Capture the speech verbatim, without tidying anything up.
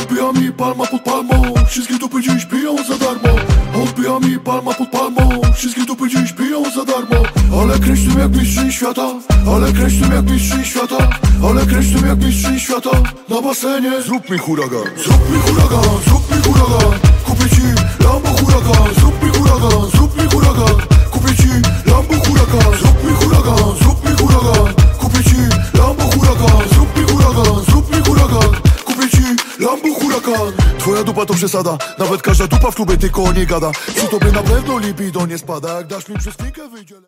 Odbija mi palma pod palmą, wszystkie dupy dziś piją za darmo. Odbija mi palma pod palmą, wszystkie dupy dziś piją za darmo. Ale kręć tym jak mistrzyni świata, ale kręć tym jak mistrzyni świata, ale kręć tym jak mistrzyni świata. Na basenie Zrób mi huragan, zrób mi huragan, zrób mi huragan. Kupię ci Lambo huragan, zrób mi huragan, zrób mi huragan. Kupię ci Lambo huragan, zrób mi huragan, zrób mi huragan. Kupię ci Lambo huragan, zrób mi huragan, zrób mi huragan. Kupię ci Lambo huragan. twoja dupa to przesada, nawet każda dupa w klubie tylko o niej gada. Przy tobie na pewno libido nie spada, jak dasz mi przez chwilkę wyjdzie.